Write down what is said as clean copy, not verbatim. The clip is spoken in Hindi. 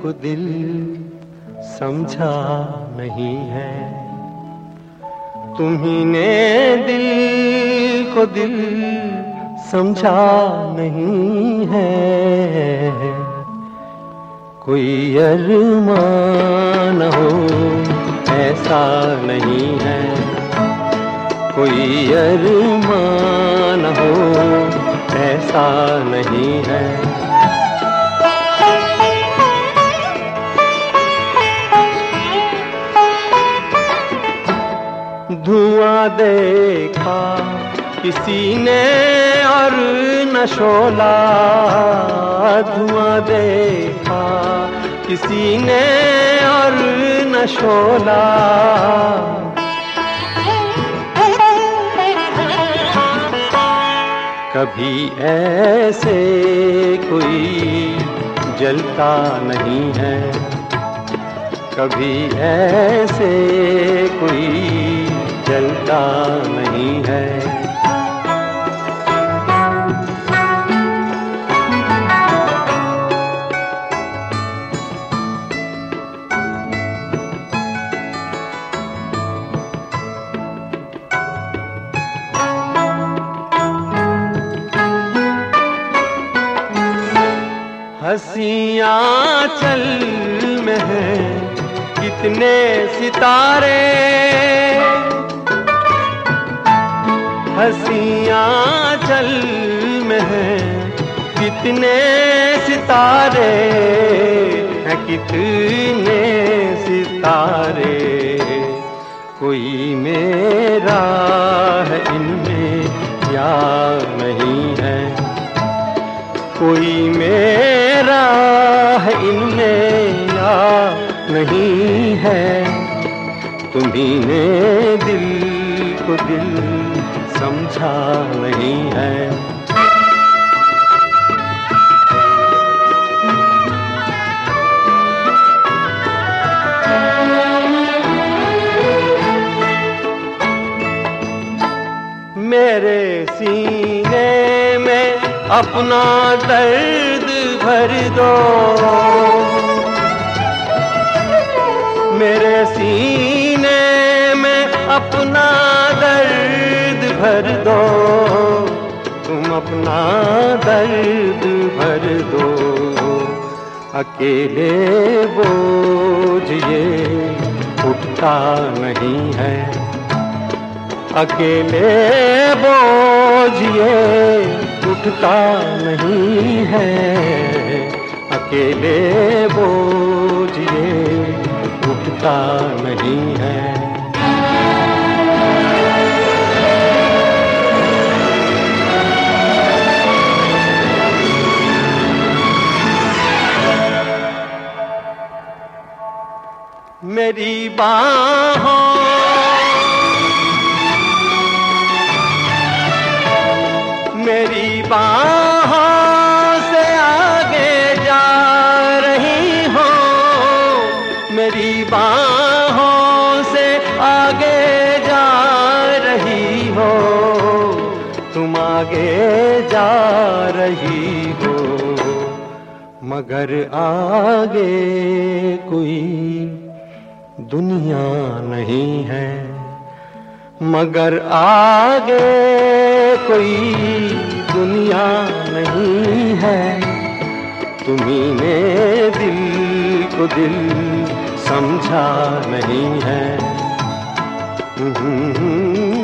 को दिल समझा नहीं है। तुम्ही ने दिल को दिल समझा नहीं है। कोई अरमान हो ऐसा नहीं है। कोई अरमान हो ऐसा नहीं है। धुआं देखा किसी ने और न शोला। धुआं देखा किसी ने और न शोला। कभी ऐसे कोई जलता नहीं है। कभी ऐसे कोई जलता नहीं है। हंसियां चल में है कितने सितारे। हंसियां चल में है कितने सितारे हैं। कितने सितारे कोई मेरा है इनमें या नहीं है। कोई मेरा है इनमें या नहीं है। तुम्ही ने दिल को दिल समझा नहीं है। मेरे सीने में अपना दर्द भर दो। मेरे सीने में अपना दर्द भर दो। तुम अपना दर्द भर दो। अकेले बोझ ये उठता नहीं है। अकेले बोझ ये उठता नहीं है। अकेले बोझ ये उठता नहीं है। मेरी बाहों मेरी बाहों से आगे जा रही हो। मेरी बाहों से आगे जा रही हो। तुम आगे जा रही हो। मगर आगे कोई दुनिया नहीं है। मगर आगे कोई दुनिया नहीं है। तुम्ही ने दिल को दिल समझा नहीं है।